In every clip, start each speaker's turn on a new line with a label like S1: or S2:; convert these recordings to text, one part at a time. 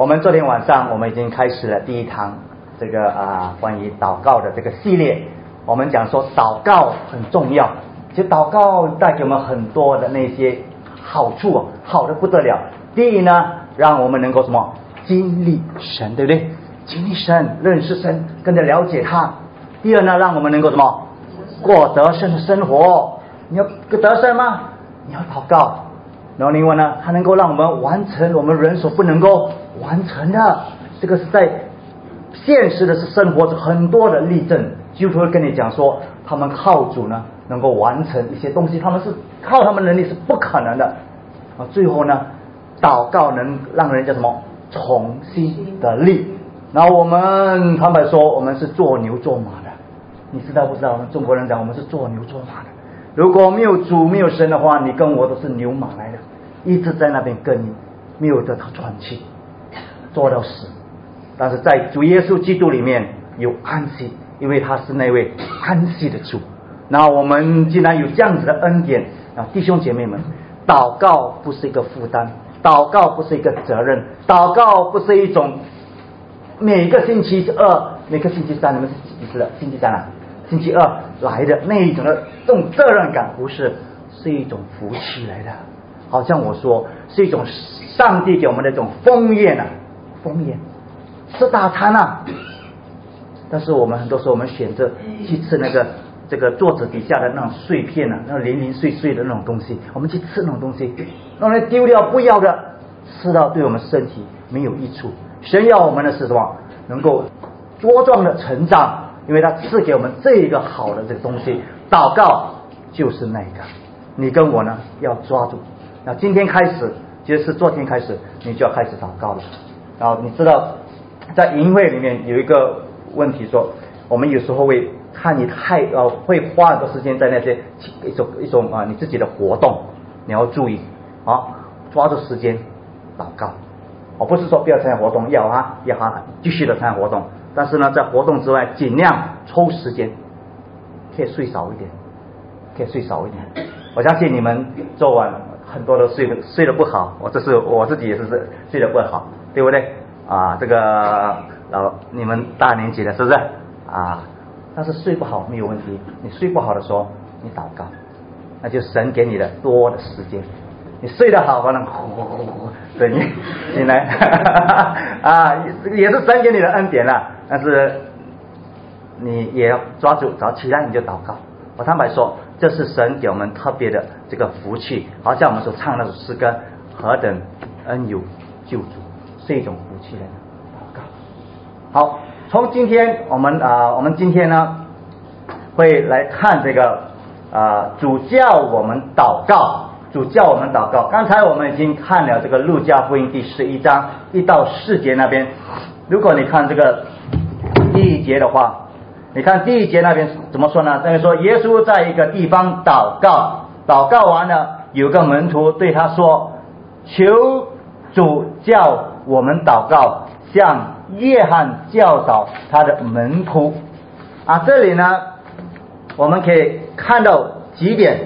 S1: 我们昨天晚上我们已经开始了第一堂这个关于祷告的这个系列。我们讲说祷告很重要，其实祷告带给我们很多的那些好处，好的不得了。第一呢，让我们能够什么经历神，对不对？经历神，认识神，更加了解他。第二呢，让我们能够什么过得胜的生活。你要得胜吗？你要祷告。然后另外呢，它能够让我们完成我们人所不能够完成的。这个是在现实的是生活中很多的例证，基督徒会跟你讲说，他们靠主呢能够完成一些东西，他们是靠他们能力是不可能的。最后呢，祷告能让人家什么重新得力。然后我们坦白说，我们是做牛做马的，你知道不知道？我们中国人讲我们是做牛做马的。如果没有主没有神的话，你跟我都是牛马来的，一直在那边跟你，没有得到喘气，做到死。但是在主耶稣基督里面有安息，因为他是那位安息的主。那我们既然有这样子的恩典，弟兄姐妹们，祷告不是一个负担，祷告不是一个责任，祷告不是一种每个星期二每个星期三，你们是几次的星期三星期二来的那一种的这种责任感，不是，是一种福气来的。好像我说是一种上帝给我们的这种丰宴丰宴吃大餐但是我们很多时候我们选择去吃这个桌子底下的那种碎片那种零零碎碎的那种东西，我们去吃那种东西，让人丢掉不要的，吃到对我们身体没有益处。神要我们的是什么？能够茁壮的成长，因为他赐给我们这一个好的这个东西。祷告就是那个，你跟我呢要抓住。那今天开始，其实是昨天开始，你就要开始祷告了。然后你知道，在营会里面有一个问题说，我们有时候会看你会花很多时间在那些一种你自己的活动，你要注意抓住时间祷告。我不是说不要参加活动，要继续的参加活动，但是呢，在活动之外，尽量抽时间，可以睡少一点，我相信你们昨晚很多都睡得不好，我自己也是睡得不好，对不对这个你们大年纪的是不是但是睡不好没有问题，你睡不好的时候你祷告，那就神给你的多的时间。你睡得好，可能对你来也是神给你的恩典但是你也要抓住，早起来你就祷告。我坦白说，这是神给我们特别的这个福气，好像我们所唱那首诗歌，何等恩有救主，是一种福气的祷告。好，从今天我们今天呢会来看这个主叫我们祷告。刚才我们已经看了这个路加福音第11章1到4节那边，如果你看这个第一节的话，你看第一节那边怎么说呢？那边说耶稣在一个地方祷告完了，有个门徒对他说，求主叫我们祷告，像约翰教导他的门徒这里呢我们可以看到几点。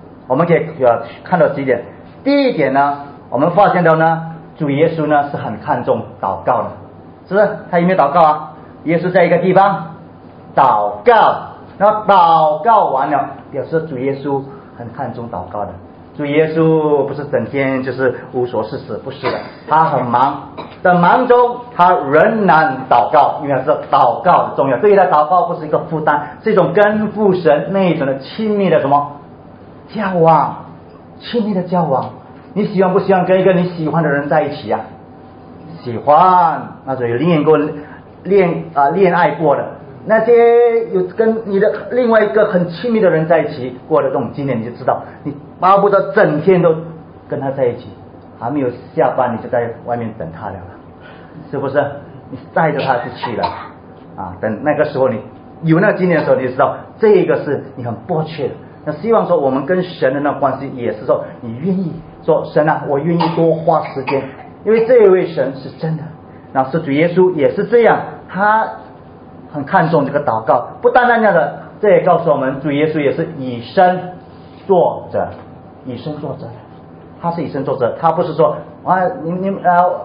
S1: 第一点呢，我们发现到呢，主耶稣呢是很看重祷告的，是不是？他有没有祷告耶稣在一个地方祷告，然后祷告完了，表示主耶稣很看重祷告的。主耶稣不是整天就是无所事事，不是的，他很忙，在忙中他仍然祷告，因为他知道祷告的重要。对于他祷告不是一个负担，是一种跟父神那一种的亲密的什么交往，亲密的交往。你喜欢不喜欢跟一个你喜欢的人在一起喜欢，那就有恋爱过的，那些有跟你的另外一个很亲密的人在一起过的这种经验，你就知道，你巴不得整天都跟他在一起，还没有下班你就在外面等他了，是不是？你带着他就去了等那个时候你有那个经验的时候，你就知道这个是你很迫切的。那希望说我们跟神的那关系也是说，你愿意说神我愿意多花时间，因为这位神是真的。那是主耶稣也是这样，他很看重这个祷告。不单单这样的，这也告诉我们，主耶稣也是以身作则，他是以身作则，他不是说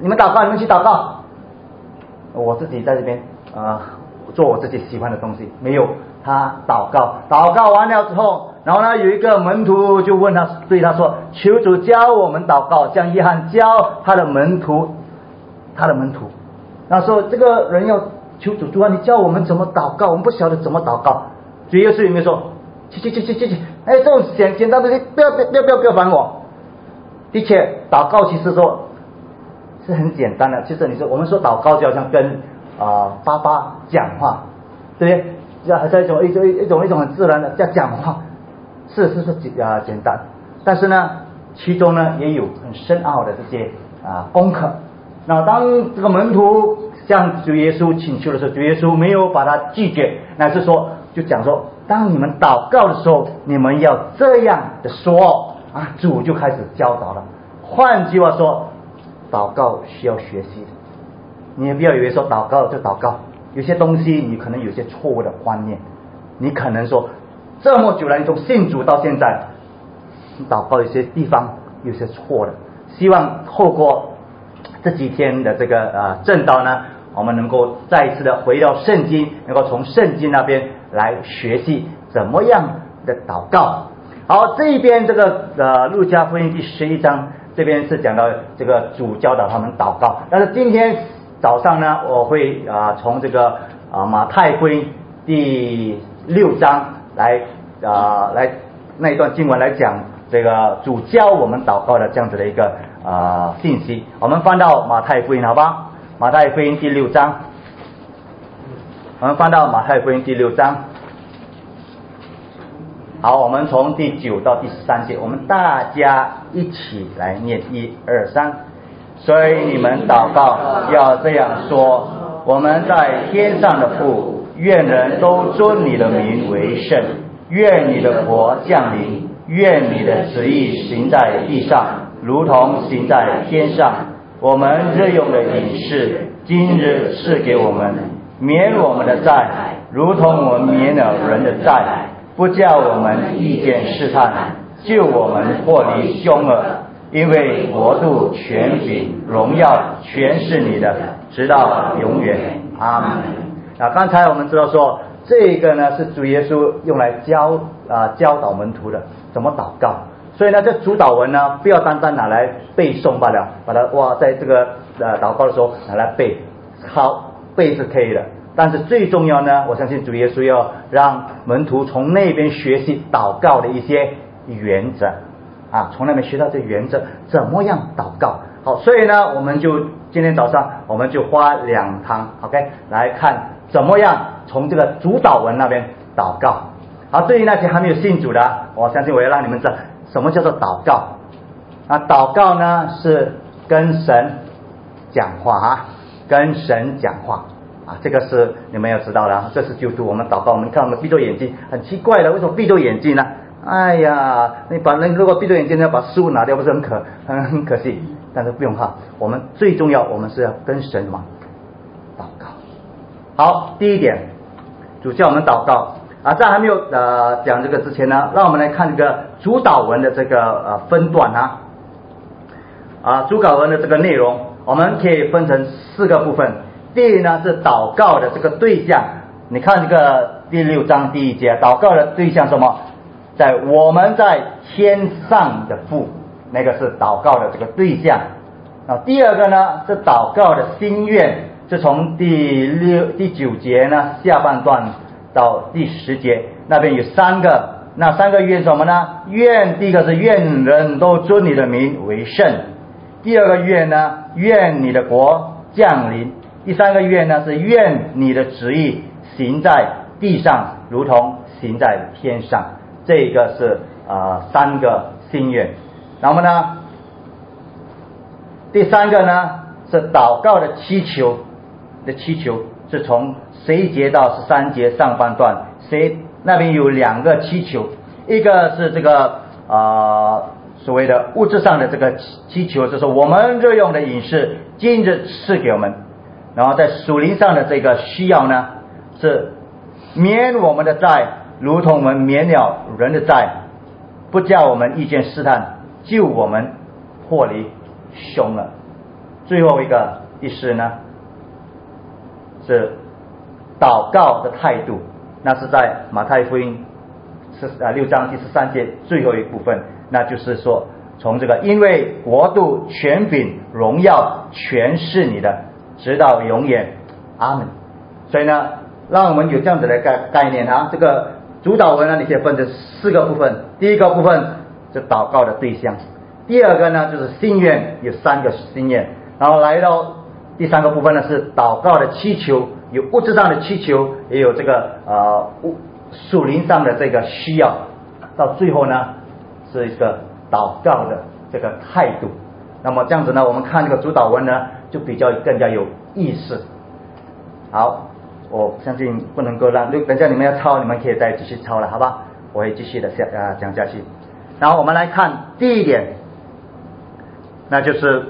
S1: 你们祷告，你们去祷告，我自己在这边做我自己喜欢的东西。没有，他祷告完了之后，然后呢，有一个门徒就问他，对他说：求主教我们祷告，像约翰教他的门徒。那说这个人要求主啊，你教我们怎么祷告，我们不晓得怎么祷告。主耶稣有没有说去，这种简单的东西不要烦我。的确，祷告其实说是很简单的。其实你说我们说祷告就好像跟爸爸讲话，对不对？要还是一种很自然的叫讲话，是简单。但是呢，其中呢也有很深奥的这些功课。那当这个门徒向主耶稣请求的时候，主耶稣没有把他拒绝，乃是说就讲说，当你们祷告的时候，你们要这样的说主就开始教导了。换句话说，祷告需要学习的，你也不要以为说祷告就祷告，有些东西你可能有些错误的观念，你可能说这么久了，你从信主到现在，你祷告有些地方有些错了。希望透过这几天的这个正道呢，我们能够再一次的回到圣经，能够从圣经那边来学习怎么样的祷告。好，这一边这个路加福音第11章这边是讲到这个主教导他们祷告，但是今天早上呢，我会从这个马太福音第6章来那一段经文来讲这个主教我们祷告的这样子的一个信息。我们翻到马太福音好吧，马太福音第6章，我们翻到马太福音第6章。好，我们从第9到第13节，我们大家一起来念，1、2、3。所以你们祷告要这样说：我们在天上的父，愿人都尊你的名为圣，愿你的国降临，愿你的旨意行在地上，如同行在天上。我们日用的饮食，今日赐给我们，免我们的债，如同我们免了人的债，不叫我们遇见试探，救我们脱离凶恶。因为国度、权柄、荣耀全是你的，直到永远。阿们。刚才我们知道说，这个呢是主耶稣用来教导门徒的怎么祷告。所以呢，这主祷文呢，不要单单拿来背诵罢了，把它在这个祷告的时候拿来背，好背是可以的。但是最重要呢，我相信主耶稣要让门徒从那边学习祷告的一些原则从那边学到这原则，怎么样祷告。好，所以呢，我们就今天早上我们就花2堂 OK 来看怎么样从这个主祷文那边祷告。好，对于那些还没有信主的，我相信我要让你们知道什么叫做祷告。祷告呢是跟神讲话跟神讲话这个是你们要知道的。这是基督徒我们祷告，我们看我们闭着眼睛，很奇怪的，为什么闭着眼睛呢？哎呀，你如果闭着眼睛要把食物拿掉，不是很可惜？但是不用怕，我们最重要，我们是要跟神嘛祷告。好，第一点，主叫我们祷告在还没有讲这个之前呢，让我们来看这个主祷文的这个分段主祷文的这个内容，我们可以分成4个部分。第一呢是祷告的这个对象，你看这个第6章第1节，祷告的对象什么？我们在天上的父，那个是祷告的这个对象。第二个呢是祷告的心愿，是从第9节呢下半段到第10节，那边有3个。那3个愿什么呢？第一个是愿人都尊你的名为圣，第二个愿呢，愿你的国降临，第3个愿呢是愿你的旨意行在地上，如同行在天上。这个是3个心愿。那么呢，第3个呢是祷告的祈求是从11节到13节上半段，那边有2个祈求，一个是这个所谓的物质上的这个祈求，就是我们日用的饮食今日赐给我们。然后在属灵上的这个需要呢，是免我们的债，如同我们免了人的债，不叫我们遇见试探，救我们脱离凶恶。 最后一个意思呢，是祷告的态度，那是在马太福音6章第13节最后一部分，那就是说从这个因为国度、权柄、荣耀全是你的，直到永远，阿门。所以呢，让我们有这样子的概念啊。这个主祷文呢，你可以分成4个部分。第一个部分是祷告的对象，第二个呢就是心愿，有3个心愿，然后来到第3个部分呢是祷告的祈求，有物质上的祈求，也有这个属灵上的这个需要，到最后呢是一个祷告的这个态度。那么这样子呢，我们看这个主祷文呢就比较更加有意思。好，我相信不能够让等下你们要抄，你们可以再继续抄了，好吧？我会继续的讲下去。然后我们来看第一点，那就是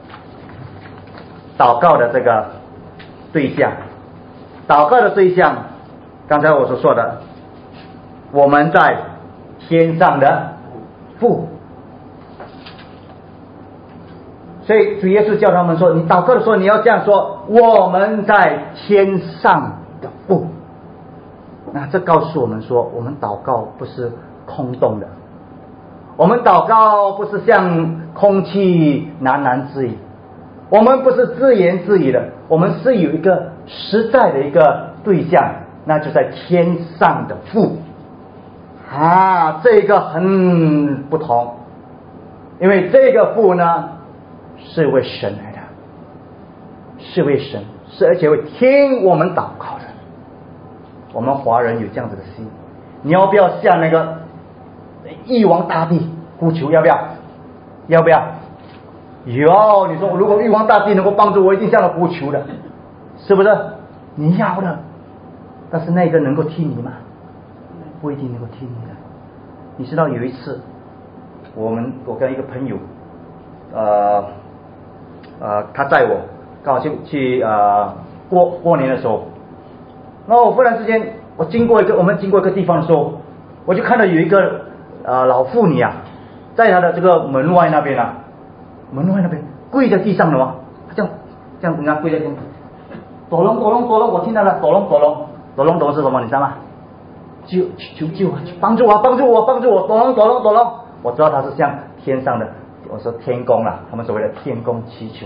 S1: 祷告的这个对象。祷告的对象，刚才我所说的，我们在天上的父。所以主耶稣叫他们说，你祷告的时候你要这样说，我们在天上的父。那这告诉我们说，我们祷告不是空洞的，我们祷告不是像空气喃喃自语，我们不是自言自语的，我们是有一个实在的一个对象，那就在天上的父啊，这个很不同，因为这个父呢是位神来的，是位神，是而且会听我们祷告的。我们华人有这样子的心，你要不要向那个一王大帝呼求？要不要？要不要？有。你说如果玉皇大帝能够帮助我，一定向他呼求的，是不是？你要的，但是那个能够听你吗？不一定能够听你的。你知道有一次，我跟一个朋友，他载我刚好去过年的时候，然后我忽然之间我们经过一个地方的时候，我就看到有一个老妇女啊，在她的这个门外那边跪在地上的嘛，她这样子跪在地上，抖隆，我听到了抖隆是什么？你知道吗？求救啊！帮助我，抖隆！我知道他是向天上的，我说天宫啦，他们所谓的天宫祈求。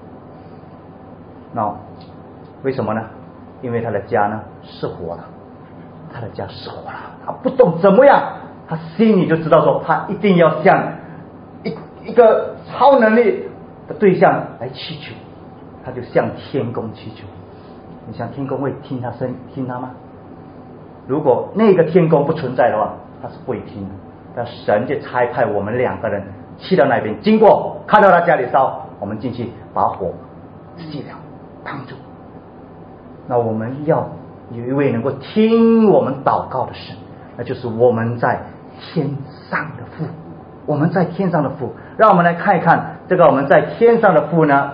S1: 那为什么呢？因为他的家呢失火了，他不懂怎么样，他心里就知道说，他一定要向一个超能力的对象来祈求，他就向天宫祈求。你想天宫会听他吗？如果那个天宫不存在的话，他是不会听的。但神就差派我们2个人去到那边，经过看到他家里烧，我们进去把火熄了，帮助。那我们要有一位能够听我们祷告的神，那就是我们在天上的父。我们在天上的父，让我们来看一看这个我们在天上的父呢，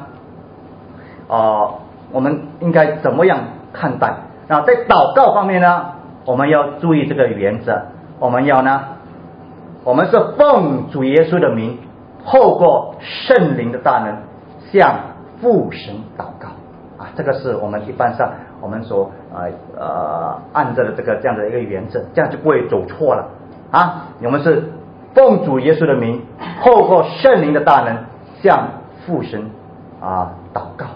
S1: 我们应该怎么样看待？那在祷告方面呢，我们要注意这个原则。我们是奉主耶稣的名，透过圣灵的大能向父神祷告啊，这个是我们一般上我们所按照的这样的一个原则，这样就不会走错了啊。我们是奉主耶稣的名，透过圣灵的大能向父神祷告。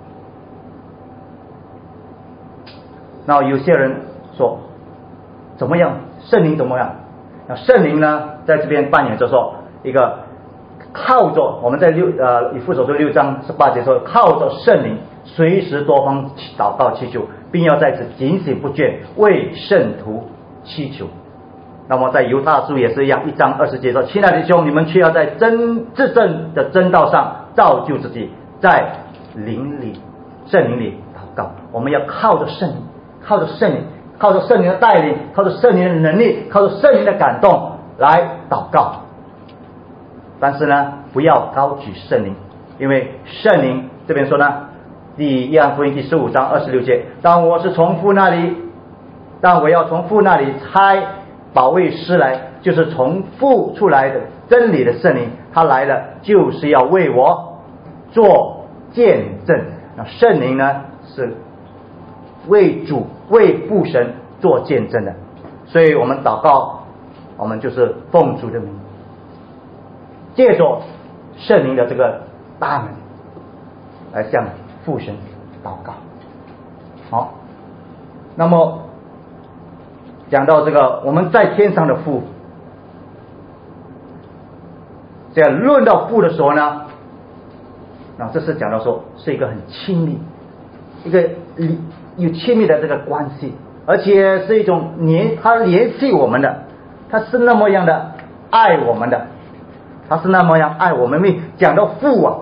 S1: 那有些人说怎么样？圣灵怎么样？那圣灵呢，在这边扮演着说一个靠着我们在以弗所书6章18节说，靠着圣灵随时多方祷告祈求，并要在此警醒不倦，为圣徒祈求。那么在犹大书也是一样，1章20节说，亲爱的弟兄，你们却要在至正的真道上造就自己，在圣灵里祷告。我们要靠着圣灵，靠着圣灵的带领，靠着圣灵的能力，靠着圣灵的感动来祷告。但是呢，不要高举圣灵，因为圣灵这边说呢，约翰福音第15章26节，但我要从父那里差保惠师来，就是从父出来的真理的圣灵，他来了就是要为我做见证。那圣灵呢是为主为父神做见证的，所以我们祷告，我们就是奉主的名，借着圣灵的这个大门来向父神祷告。好，那么讲到这个我们在天上的父，这样论到父的时候呢，那这是讲到说是一个很亲密，一个有亲密的这个关系，而且是一种他联系我们的，他是那么样的爱我们的，他是那么样爱我们。因为讲到父啊，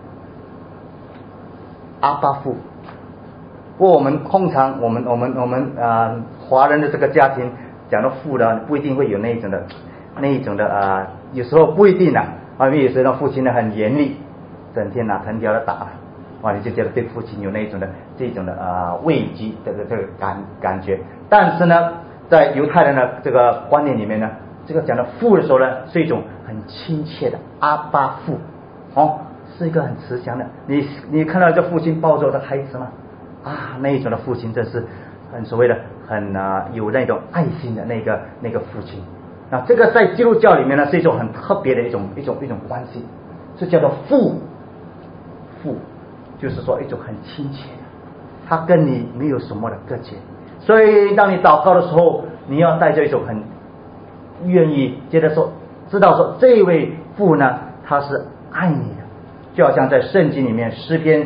S1: 阿爸父，不过我们通常我们华人的这个家庭讲到父的不一定会有那一种的有时候不一定因为有时候父亲呢很严厉，整天拿藤条的打，你就觉得对父亲有那一种的这种的畏惧的这个感觉。但是呢，在犹太人的这个观念里面呢，这个讲到父的时候呢，是一种很亲切的阿爸父，是一个很慈祥的。你看到这父亲抱着我的孩子吗？那一种的父亲真是很所谓的很有那种爱心的那个父亲。那这个在基督教里面呢，是一种很特别的一种关系，是叫做父，就是说一种很亲切的，他跟你没有什么的隔绝。所以当你祷告的时候，你要带着一种很愿意接着说，知道说这位父呢，他是爱你的，就好像在圣经里面诗篇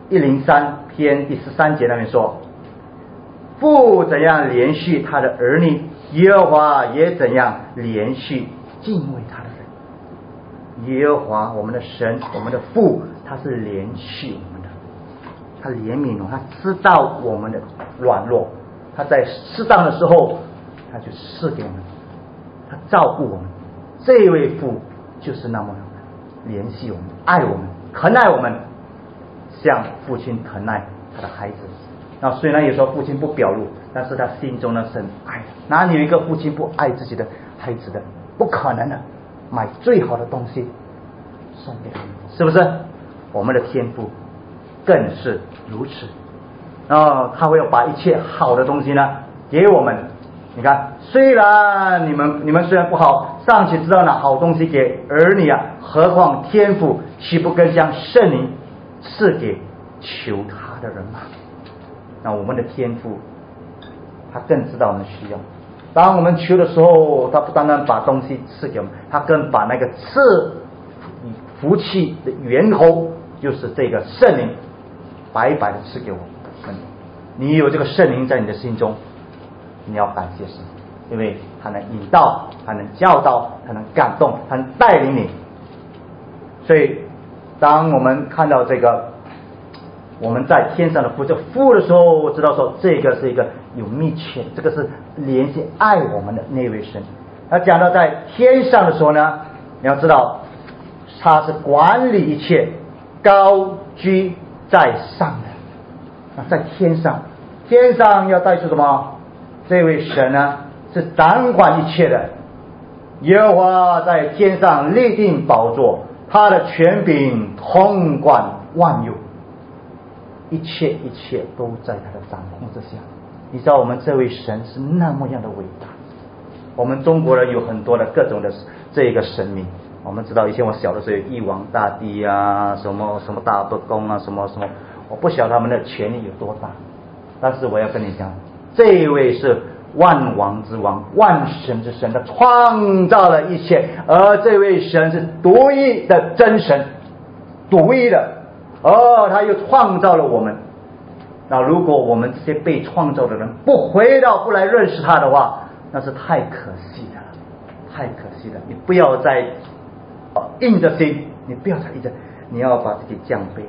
S1: 103篇第13节那边说，父怎样连续他的儿女，耶和华也怎样连续敬畏他的人。耶和华我们的神，我们的父，他是连续我们的，他怜悯我们，他知道我们的软弱，他在适当的时候他就赐给我们，他照顾我们。这位父就是那么怜惜我们，爱我们，疼爱我们，像父亲疼爱他的孩子。那虽然有时候父亲不表露，但是他心中呢是很爱的。哪里有一个父亲不爱自己的孩子的？不可能的，买最好的东西送给他们，是不是？我们的天父更是如此。他会把一切好的东西呢给我们。你看，虽然你们虽然不好，尚且知道拿好东西给儿女何况天父岂不更将圣灵赐给求他的人吗？那我们的天父他更知道我们需要，当我们求的时候，他不单单把东西赐给我们，他更把那个赐福气的源头，就是这个圣灵，白白的赐给我们。你有这个圣灵在你的心中，你要感谢神，因为他能引导，他能教导，他能感动，他能带领你。所以当我们看到这个我们在天上的父，这父的时候，知道说这个是一个有密切，这个是联系爱我们的那位神。他讲到在天上的时候呢，你要知道他是管理一切，高居在上的。在天上，天上要带出什么？这位神呢是掌管一切的。耶和华在天上立定宝座，他的权柄统管万有，一切都在他的掌控之下。你知道我们这位神是那么样的伟大。我们中国人有很多的各种的这个神明，我们知道以前我小的时候有玉皇大帝什么大伯公什么，我不晓得他们的权力有多大，但是我要跟你讲，这位是万王之王，万神之神，他创造了一切，而这位神是独一的真神，独一的，他又创造了我们。那如果我们这些被创造的人不来认识他的话，那是太可惜了，太可惜了。你不要再硬着心，你不要再硬着，你要把自己降卑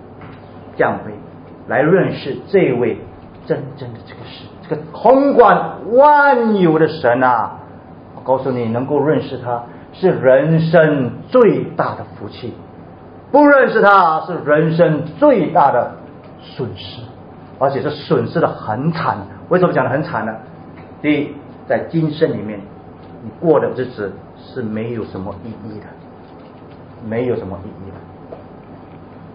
S1: 来认识这位真正的这个神，这个统管万有的神啊！我告诉你，能够认识他是人生最大的福气，不认识他是人生最大的损失，而且是损失的很惨。为什么讲的很惨呢？第一，在今生里面你过的日子是没有什么意义的，没有什么意义的。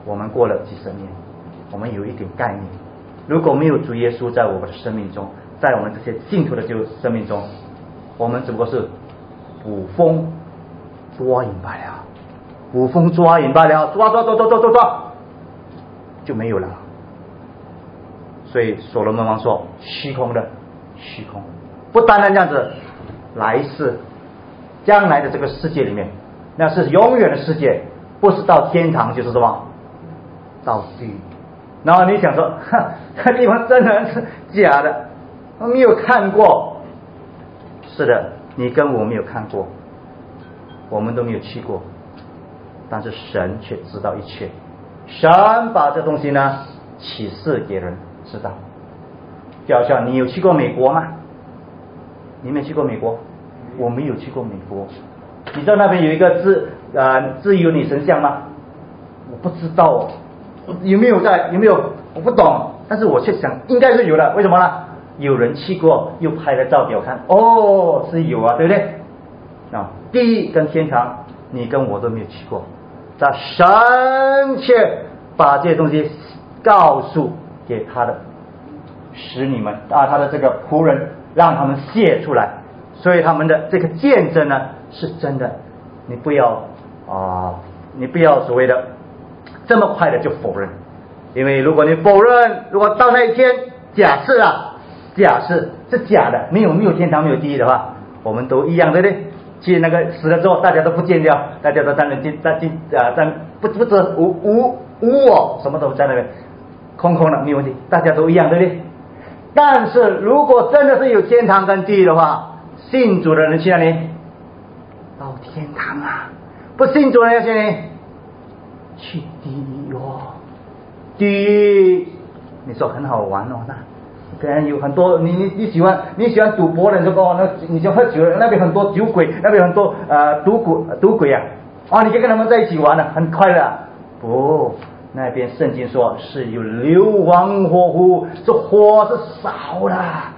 S1: 我们过了几十年，我们有一点概念。如果没有主耶稣在我们的生命中，在我们这些信徒的生命中，我们只不过是捕风捉影罢了，捕风捉影罢了，抓就没有了。所以所罗门王说，虚空的虚空，不单单这样子，来世将来的这个世界里面，那是永远的世界，不是到天堂就是什么到地狱。然后你想说，这地方真的是假的，我没有看过。是的，你跟我没有看过，我们都没有去过，但是神却知道一切。神把这东西呢启示给人知道。就好像你有去过美国吗？你没去过美国，我没有去过美国。你知道那边有一个自由女神像吗？我不知道有没有，我不懂，但是我却想应该是有的。为什么呢？有人去过，又拍了照给我看，是有啊，对不对？地狱跟天堂，你跟我都没有去过，但神却把这些东西告诉给他的使女们他的这个仆人，让他们写出来，所以他们的这个见证呢是真的。你不要所谓的这么快的就否认，因为如果你否认，如果到那一天假设是假的，没有天堂没有地狱的话，我们都一样，对不对？去那个死了之后，大家都不见掉，大家都在不知无我，什么都在那边空的，没有问题，大家都一样，对不对？但是如果真的是有天堂跟地狱的话，信主的人去哪里？到天堂啊！不信主的人去哪里？去地狱地狱，你说很好玩那可能有很多你喜欢赌博的人说你喜欢喝酒的，那边很多酒鬼，那边很多赌鬼你就跟他们在一起玩了，很快乐。不，那边圣经说是有硫磺火湖，这火是烧的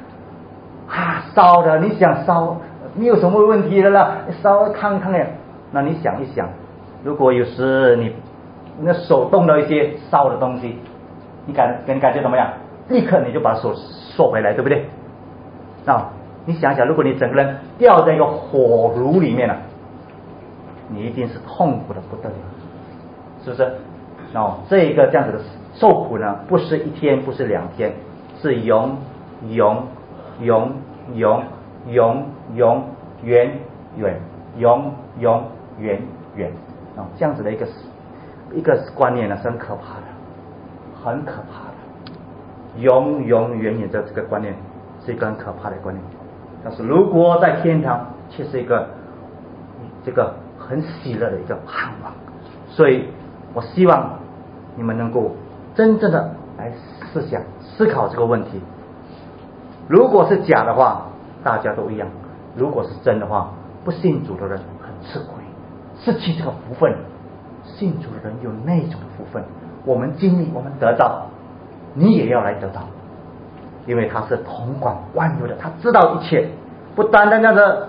S1: 烧的，你想烧没有什么问题的啦，烧烫的。那你想一想，如果有时你那手动到一些烧的东西，你感觉怎么样？立刻你就把手缩回来，对不对？你想想，如果你整个人掉在一个火炉里面了，你一定是痛苦的不得了，是不是？这个这样子的受苦呢，不是一天，不是2天，是永远这样子的一个观念呢，是很可怕的。永远的这个观念是一个很可怕的观念。但是如果在天堂，却是一个这个很喜乐的一个盼望。所以我希望你们能够真正的来思考这个问题。如果是假的话，大家都一样；如果是真的话，不信主的人很吃亏，失去这个福分。信主的人有那种福分，我们经历，我们得到，你也要来得到，因为他是统管万有的，他知道一切，不单单这样的。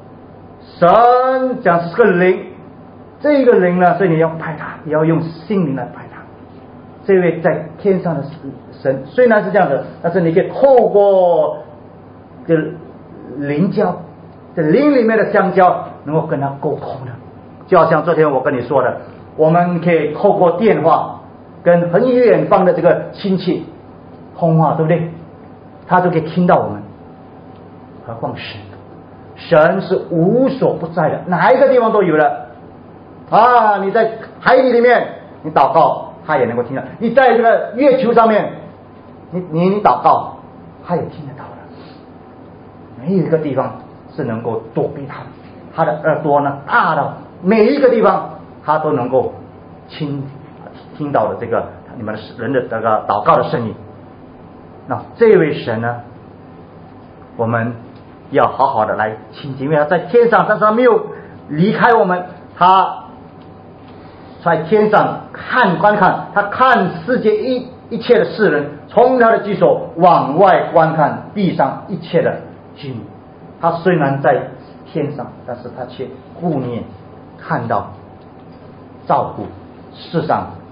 S1: 神讲是个灵，这个灵呢，所以你要拜他，也要用心灵来拜他。这位在天上的神虽然是这样的，但是你可以透过这灵交，这灵里面的相交，能够跟他沟通的。就好像昨天我跟你说的，我们可以透过电话跟很远方的这个亲戚通话，对不对？他都可以听到我们。何况神是无所不在的，哪一个地方都有的你在海底里面你祷告，他也能够听到；你在这个月球上面你祷告，他也听得到的。没有一个地方是能够躲避他的耳朵呢大到每一个地方他都能够听到的这个你们的人的这个祷告的声音。那这位神呢，我们要好好的来亲近，因为他在天上，但是他没有离开我们，他在天上观看，他看世界一切的世人，从他的居所往外观看地上一切的居民。他虽然在天上，但是他却顾念看到照顾世上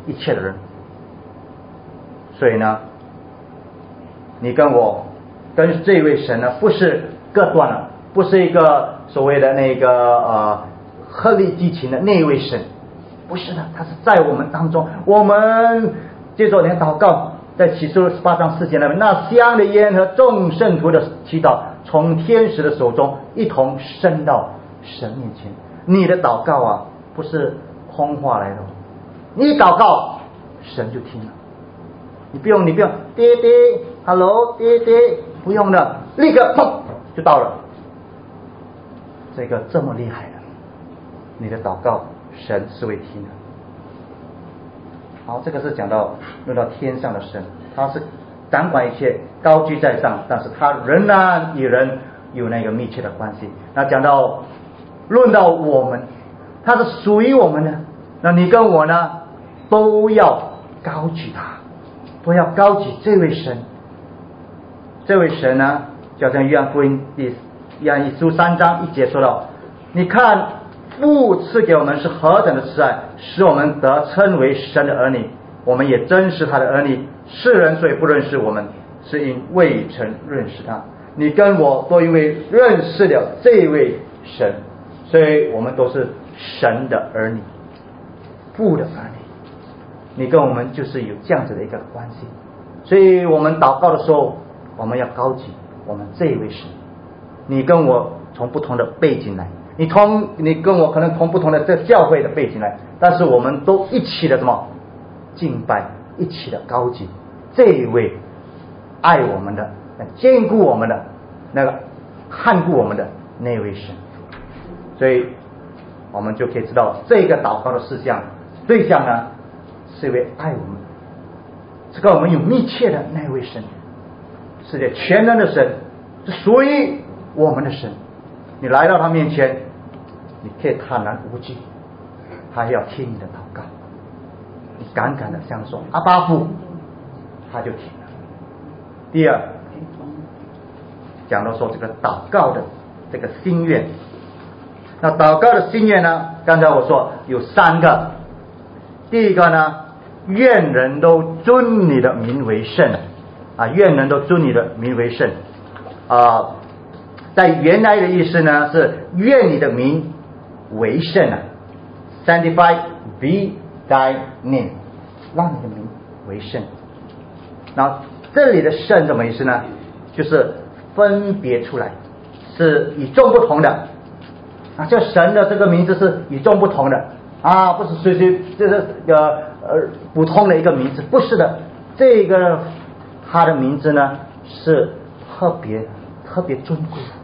S1: 一切的人。所以呢，你跟我跟这位神呢，不是各断了，不是一个所谓的那个鹤立鸡群的那位神，不是的，他是在我们当中。我们接着连祷告，在启示录18章4节那边，那香的烟和众圣徒的祈祷从天使的手中一同升到神面前。你的祷告啊，不是空话来的，你一祷告神就听了。你不用爹爹 hello 爹爹，不用的，立刻砰就到了。这个这么厉害的，你的祷告神是会听的。好，这个是讲到论到天上的神，他是掌管一切，高居在上，但是他仍然与人有那个密切的关系。那讲到论到我们，他是属于我们的，那你跟我呢都要高举他，都要高举这位神。这位神呢，就像约翰福音约翰一书3章1节说到，你看父赐给我们是何等的慈爱，使我们得称为神的儿女，我们也真是他的儿女。世人虽不认识我们，是因未曾认识他。你跟我都因为认识了这位神，所以我们都是神的儿女，父的儿女。你跟我们就是有这样子的一个关系，所以我们祷告的时候，我们要高举我们这一位神。你跟我从不同的背景来，你跟我可能从不同的这教会的背景来，但是我们都一起的什么敬拜，一起的高举这一位爱我们的、坚固我们的、那个看顾我们的那位神。所以我们就可以知道，这个祷告的事项对象呢，是一位爱我们、这个我们有密切的那位神，是个全能的神，是属于我们的神。你来到他面前，你可以坦然无惧，他要听你的祷告，你敢敢的这样说阿爸父，他就听了。第二，讲到说这个祷告的这个心愿，那祷告的心愿呢，刚才我说有3个。第一个呢，愿人都尊你的名为圣啊，愿人都尊你的名为圣啊。在原来的意思呢，是愿你的名为圣啊 ，Sanctify be thy name， 让你的名为圣。那这里的圣什么意思呢？就是分别出来，是与众不同的啊。这神的这个名字是与众不同的啊，不是随随这是普通的一个名字，不是的。这个他的名字呢是特别尊贵的，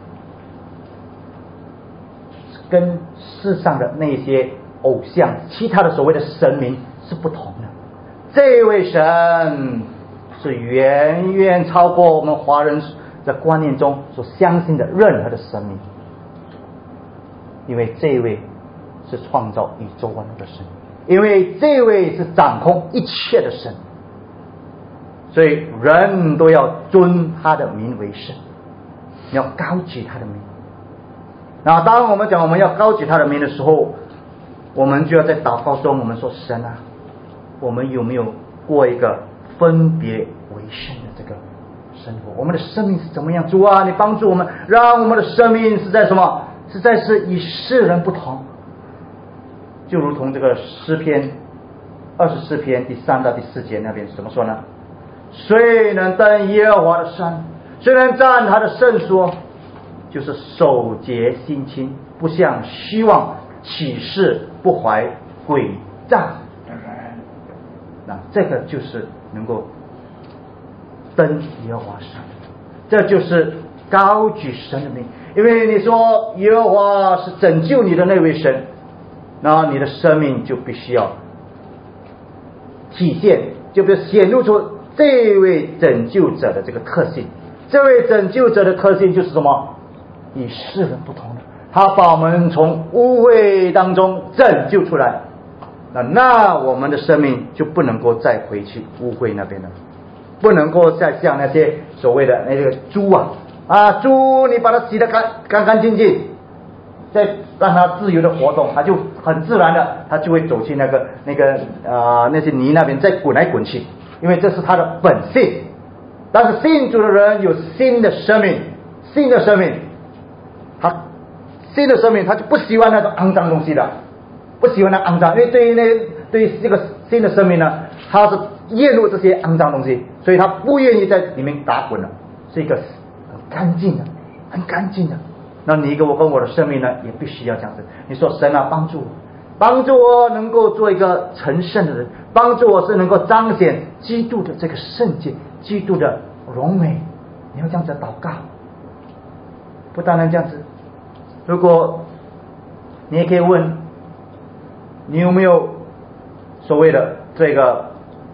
S1: 跟世上的那些偶像、其他的所谓的神明是不同的。这位神是远远超过我们华人的观念中所相信的任何的神明，因为这位是创造宇宙万物的神，因为这位是掌控一切的神，所以人都要尊他的名为圣，你要高举他的名。那当我们讲我们要高举他的名的时候，我们就要在祷告中我们说，神啊，我们有没有过一个分别为圣的这个生活？我们的生命是怎么样？主啊，你帮助我们，让我们的生命是在什么？实在是与世人不同。就如同这个诗篇24篇第3到第4节那边怎么说呢？谁能登耶和华的山？谁能站他的圣所？就是守节心清，不向虚妄起誓，不怀诡诈的人。那这个就是能够登耶和华山，这就是高举神的名。因为你说耶和华是拯救你的那位神，那你的生命就必须要体现，就必须显露出这位拯救者的这个特性。这位拯救者的特性就是什么？与世人不同的，他把我们从污秽当中拯救出来，那我们的生命就不能够再回去污秽那边了，不能够再像那些所谓的那个猪猪你把它洗得干干净净，在让他自由的活动，他就很自然的，他就会走去那些泥那边再滚来滚去，因为这是他的本性。但是信主的人有新的生命，他就不喜欢那种肮脏东西的，不喜欢那肮脏，因为对于这个新的生命呢，他是厌恶这些肮脏东西，所以他不愿意在里面打滚了，是一个很干净的。那你跟我的生命呢，也必须要这样子。你说神啊，帮助我能够做一个成圣的人，帮助我是能够彰显基督的这个圣洁，基督的荣美。你要这样子祷告，不单单这样子。如果你也可以问，你有没有所谓的这个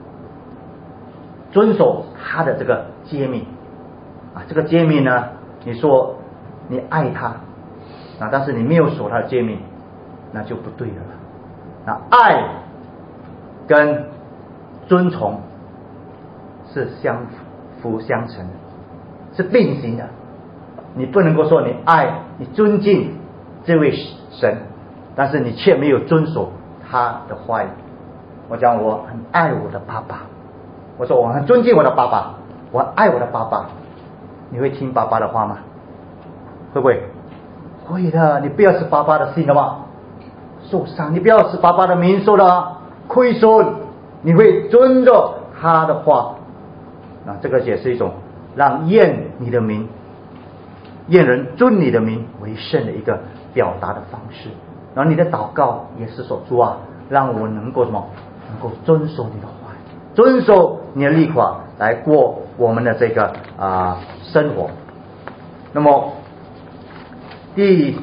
S1: 遵守他的这个诫命啊？这个诫命呢，你说你爱他啊，但是你没有守他的诫命，那就不对了。那爱跟遵从是相辅相成的，是并行的。你不能够说你爱你尊敬这位神，但是你却没有遵守他的话语。我讲我很爱我的爸爸，我说我很尊敬我的爸爸，我爱我的爸爸，你会听爸爸的话吗？会不会？会的。你不要使爸爸的心的话受伤，你不要使爸爸的名受到亏损，你会遵着他的话。那这个也是一种让验你的名，验人尊你的名为圣的一个表达的方式。然后你的祷告也是说，主啊，让我能够什么？能够遵守你的话，遵守你的律法来过我们的这个生活。那么第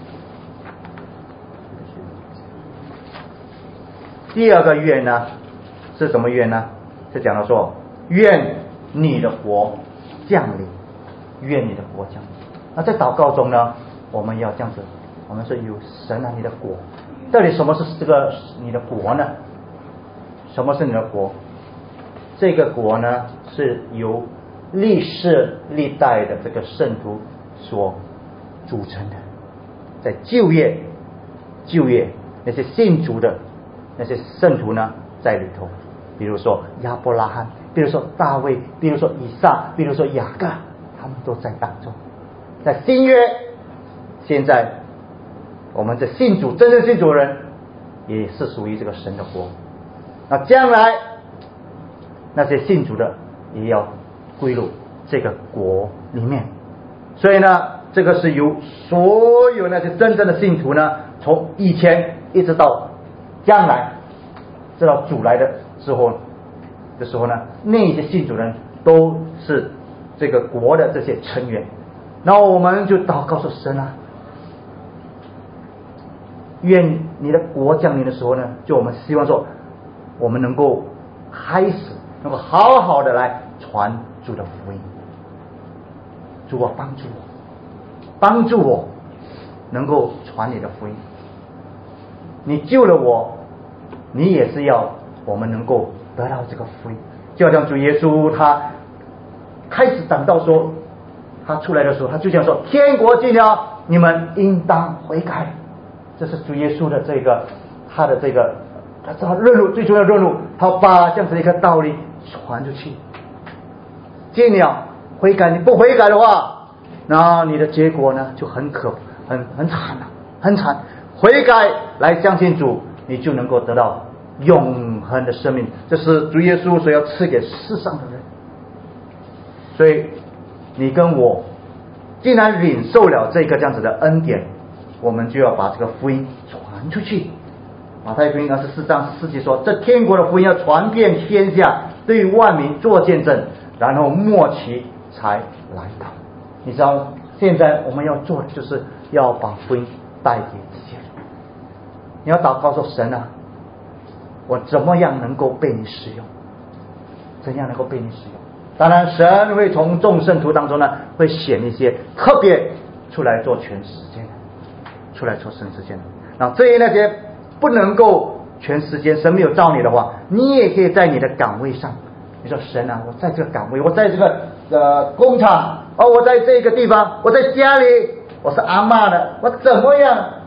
S1: 二个愿呢，是什么愿呢？是讲到说，愿你的国降临，愿你的国降临。那在祷告中呢，我们要这样子，我们说有神啊，你的国，到底什么是这个你的国呢？什么是你的国？这个国呢，是由历世历代的这个圣徒所组成的。在旧约那些信主的那些圣徒呢，在里头，比如说亚伯拉罕，比如说大卫，比如说以撒，比如说雅各，他们都在当中。在新约，现在我们这信主真正信主的人也是属于这个神的国。那将来那些信主的也要归入这个国里面。所以呢，这个是由所有那些真正的信徒呢，从以前一直到将来，直到主来的时候呢，那些信主人都是这个国的这些成员。然后我们就祷告说，神啊，愿你的国降临的时候呢，就我们希望说，我们能够开始能够好好的来传主的福音。主啊，帮助我能够传你的福音。你救了我，你也是要我们能够得到这个福音。就好像主耶稣他开始讲到说，他出来的时候，他就这样说，天国近了，你们应当悔改。这是主耶稣的这个他的这个他任务，最重要的任务，他把这样子的一个道理传出去。近了，悔改，你不悔改的话，那你的结果呢就很惨了，很惨。悔改来相信主，你就能够得到永恒的生命，这是主耶稣所要赐给世上的人。所以你跟我既然领受了这个这样子的恩典，我们就要把这个福音传出去。马太福音24章14节说，这天国的福音要传遍天下，对万民做见证，然后末期才来到。你知道现在我们要做的就是要把福音带给这些人。你要祷告说，神啊，我怎么样能够被你使用？怎样能够被你使用？当然神会从众圣徒当中呢，会选一些特别出来做全时间的，出来做全时间的。那至于那些不能够全时间，神没有召你的话，你也可以在你的岗位上，你说神啊，我在这个岗位，我在这个工厂，我在这个地方，我在家里，我是阿嬷的，我怎么样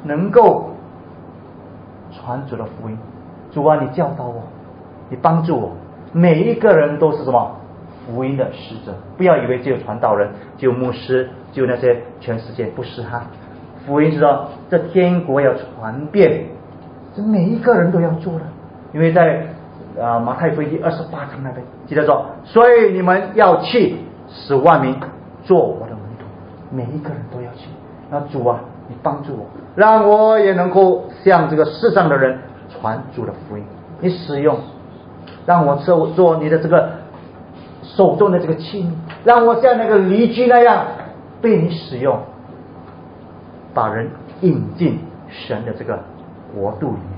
S1: 能够传主的福音。主啊，你教导我，你帮助我。每一个人都是什么？福音的使者。不要以为只有传道人，只有牧师，只有那些全世界，不是哈。福音是说这天国要传遍，这每一个人都要做的。因为在马太福音第28章那边记得说，所以你们要去使万民做我的门徒，每一个人都要去。那主啊，你帮助我，让我也能够向这个世上的人传主的福音。你使用，让我做你的这个手中的这个器皿，让我像那个犁驹那样被你使用，把人引进神的这个国度里面。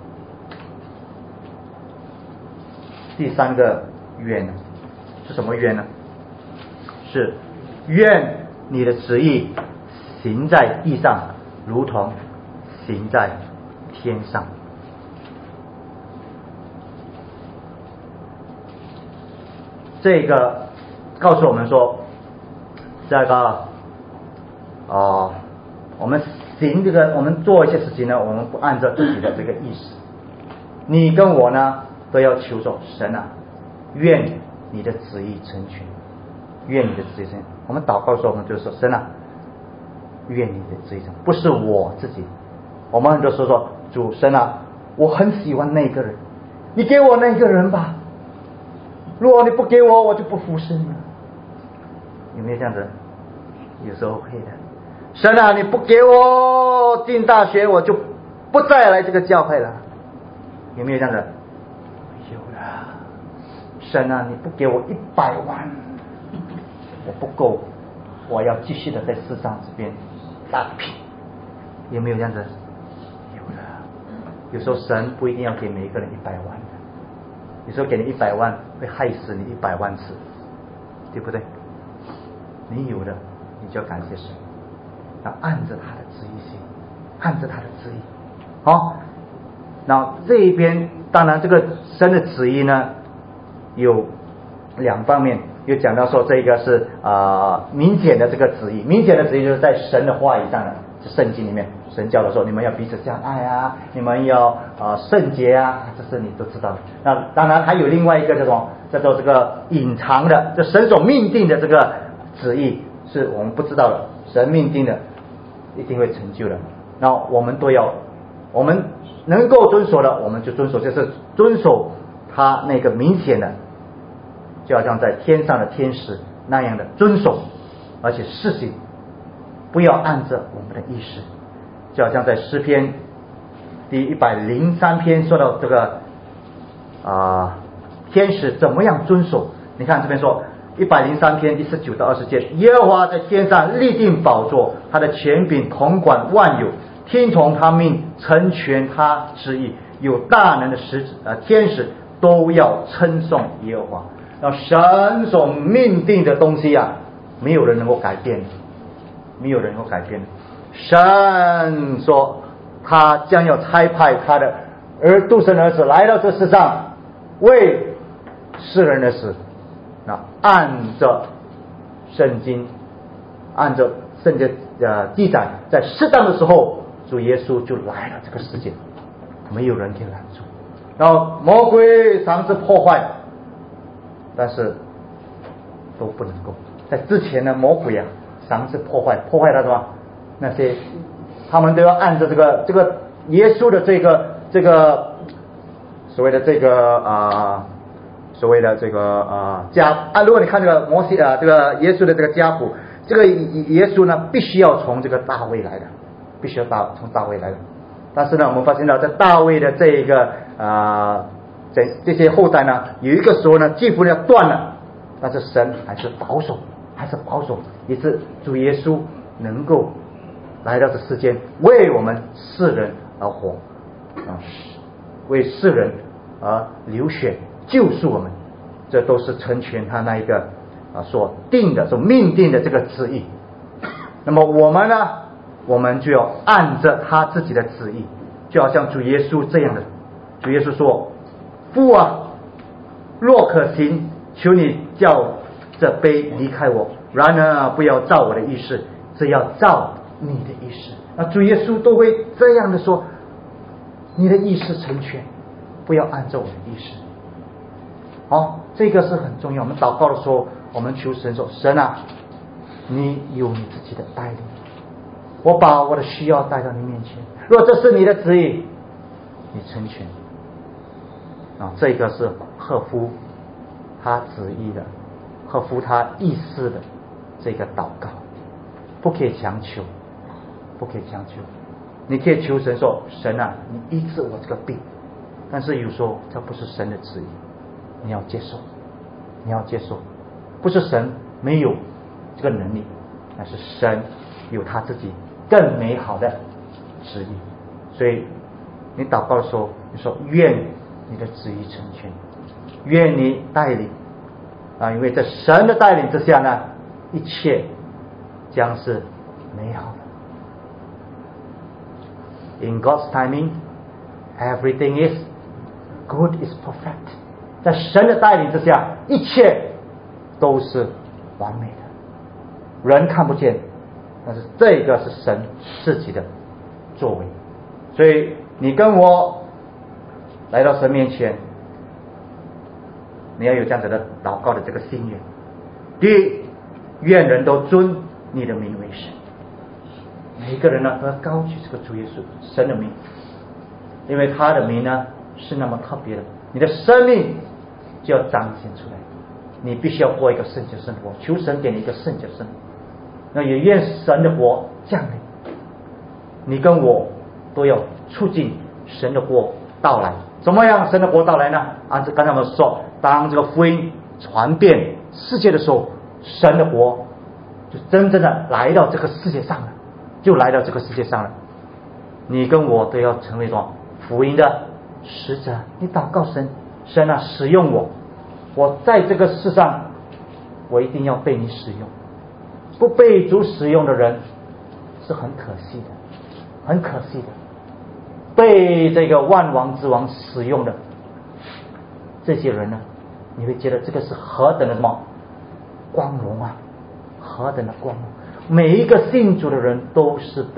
S1: 第三个愿是什么愿呢？是愿你的旨意行在地上，如同行在天上。这个告诉我们说，这个我们行这个，我们做一些事情呢，我们不按照自己的这个意思。你跟我呢，都要求说，神啊，愿你的旨意成全，愿你的旨意成全。我们祷告的时候，我们就说，神啊，愿你的旨意成全，不是我自己。我们很多时候说，主神啊，我很喜欢那个人，你给我那个人吧。如果你不给我，我就不服侍你了。有没有这样子？有时候会的。神啊，你不给我进大学，我就不再来这个教会了。有没有这样子？有了。神啊，你不给我100万，我不够，我要继续的在世上这边打拼。有没有这样子？有了。有时候神不一定要给每一个人100万的，有时候给你100万会害死你100万次，对不对？你有的，你就要感谢神，要按着他的旨意行，按着他的旨意。好，那这一边当然这个神的旨意呢，有2方面，有讲到说这个是明显的这个旨意，明显的旨意就是在神的话语上的，圣经里面神教的说，你们要彼此相爱啊，你们要圣洁啊，这是你都知道的。那当然还有另外一个叫做这个隐藏的，这神所命定的这个旨意是我们不知道的，神命定的一定会成就的。然后我们都要，我们能够遵守的我们就遵守，就是遵守他那个明显的，就好像在天上的天使那样的遵守，而且实行，不要按着我们的意识。就好像在诗篇第103篇说到这个天使怎么样遵守。你看这边说103篇第19到20节，耶和华在天上立定宝座，他的权柄统管万有，听从他命，成全他旨意，有大能的天使都要称颂耶和华。那神所命定的东西啊，没有人能够改变，没有人能够改变。神说他将要差派他的独生儿子来到这世上，为世人的死。那按着圣经，按照圣经记载，在适当的时候，主耶稣就来了这个世界，没有人可以拦住。然后魔鬼尝试破坏，但是都不能够。在之前的魔鬼尝试破坏他什么？那些他们都要按照这个耶稣的这个所谓的这个如果你看这个摩西这个耶稣的这个家谱，这个耶稣呢必须要从这个大卫来的，必须要从大卫来的。但是呢，我们发现到在大卫的这个这些后代呢，有一个时候呢几乎要断了，但是神还是保守，也是主耶稣能够来到这世间，为我们世人而活为世人而流血救赎我们，这都是成全他那一个所定的、所命定的这个旨意。那么我们呢，我们就要按着他自己的旨意，就好像主耶稣这样的。主耶稣说：“父啊，若可行，求你叫这杯离开我，然而不要照我的意思，只要照你的意思。” 那主耶稣都会这样的说：你的意思成全，不要按照我的意思。这个是很重要。我们祷告的时候，我们求神说：神啊，你有你自己的带领，我把我的需要带到你面前，若这是你的旨意，你成全。这个是合乎他旨意的，合乎他意思的这个祷告，不可以强求，不可以强求。你可以求神说：神啊，你医治我这个病，但是有时候这不是神的旨意，你要接受，你要接受，不是神没有这个能力，但是神有他自己更美好的旨意。所以你祷告的时候，你说：愿你的旨意成全，愿你带领因为在神的带领之下呢，一切将是美好的。In God's timing, everything is good, is perfect. 在神的带领之下，一切都是完美的。人看不见，但是这个是神自己的作为。所以你跟我来到神面前，你要有这样子的祷告的这个心愿。第一，愿人都尊你的名为神。每一个人呢，都要高举这个主耶稣神的名，因为他的名呢是那么特别的，你的生命就要彰显出来。你必须要过一个圣洁生活，求神给你一个圣洁生活。那也愿神的国降临，你跟我都要促进神的国到来。怎么样神的国到来呢？按照刚才我们说，当这个福音传遍世界的时候，神的国就真正的来到这个世界上了，就来到这个世界上了。你跟我都要成为什么？福音的使者。你祷告神，神啊，使用我，我在这个世上，我一定要被你使用。不被主使用的人是很可惜的，很可惜的。被这个万王之王使用的这些人呢，你会觉得这个是何等的什么光荣啊，何等的光荣。每一个信主的人都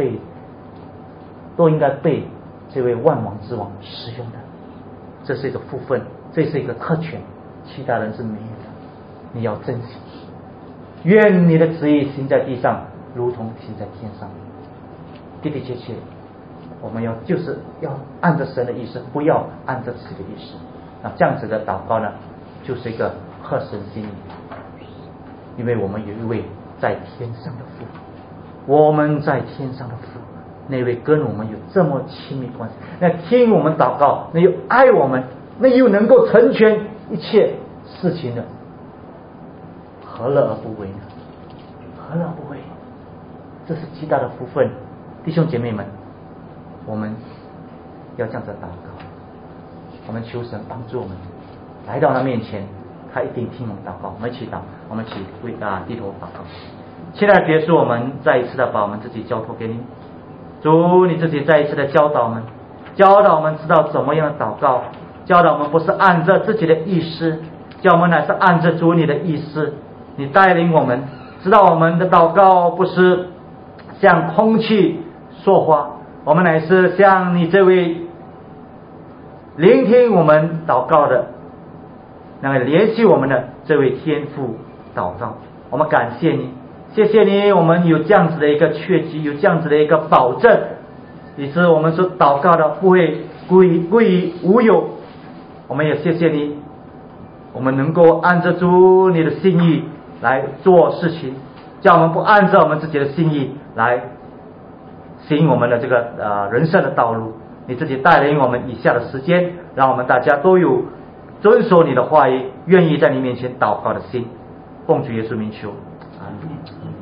S1: 应该被这位万王之王使用的，这是一个福分，这是一个特权，其他人是没有的，你要珍惜。愿你的旨意行在地上，如同行在天上。的的确确，我们就是要按照神的意思，不要按照自己的意思。这样子的祷告呢，就是一个合神心意。因为我们有一位在天上的父，我们在天上的父，那位跟我们有这么亲密关系，那听我们祷告，那又爱我们，那又能够成全一切事情的，何乐而不为呢？何乐而不为？这是极大的福分。弟兄姐妹们，我们要这样子祷告，我们求神帮助我们来到他面前，他一定听我们祷告。我们一起祷，我们一起低头祷告。现在结束，我们再一次的把我们自己交托给你，主，你自己再一次的教导我们知道怎么样的祷告，教导我们不是按照自己的意思，叫我们乃是按照主你的意思。你带领我们知道我们的祷告不是像空气说话，我们乃是像你这位聆听我们祷告的，那个联系我们的这位天父祷告。我们感谢你，谢谢你，我们有这样子的一个确据，有这样子的一个保证，以致我们所祷告的不会归于无有。我们也谢谢你，我们能够按照主你的心意来做事情，叫我们不按照我们自己的心意来行我们的这个人生的道路。你自己带领我们以下的时间，让我们大家都有遵守你的话语，愿意在你面前祷告的心。奉主耶稣名求，阿们。